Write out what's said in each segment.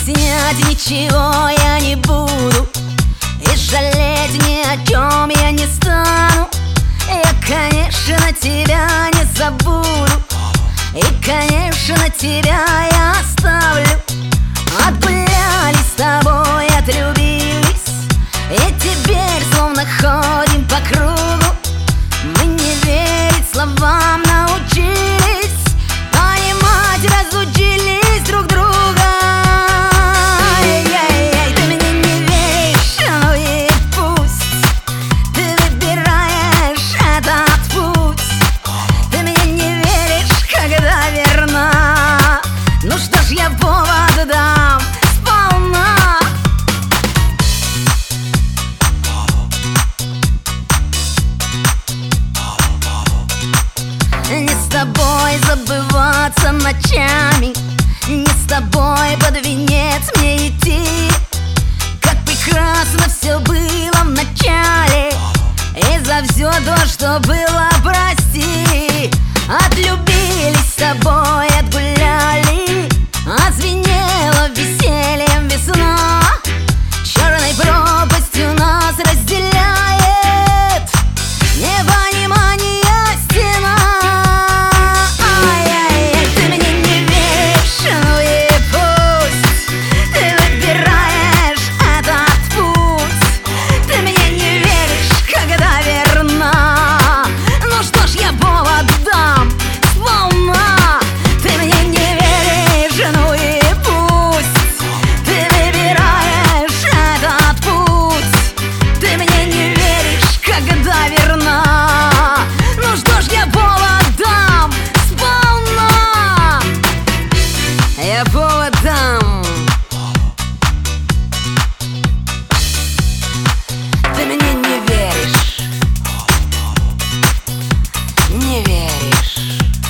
Объяснять ничего я не буду, и жалеть ни о чем я не стану. Я, конечно, тебя не забуду, и, конечно, тебя я оставлю. Отгулялись с тобой, отлюбились, и теперь словно ходим по кругу. Мы не верить словам научились, понимать разучились друг друга. Ай-яй-яй, ты мне не веришь, ну и пусть. Ты выбираешь этот путь. Ты мне не веришь, когда верна. Ну что ж, я повод дам сполна. Не с тобой забываться ночами, не с тобой под венец мне идти. Как прекрасно все было в начале, и за все то, что было, прости. Отлюбились с тобой, отгуляли, озвенела весельем весна. Черной пропастью нас разделяет непонимание стена. Ай-яй-яй, ты мне не веришь, ну и пусть. Ты выбираешь этот путь. Ты мне не веришь, когда верна. Ну что ж, я повод дам сполна. Ты мне не веришь, ну и пусть. Ты выбираешь этот путь. Ты мне не веришь, когда верна. Ну что ж, я повод дам сполна. Я повод дам. Ты мне не веришь, не веришь.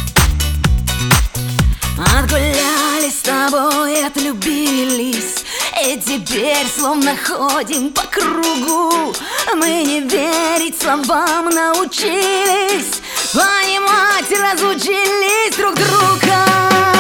Отгулялись с тобой, отлюбились, и теперь словно ходим по кругу. Мы не верить словам научились, понимать разучились друг друга.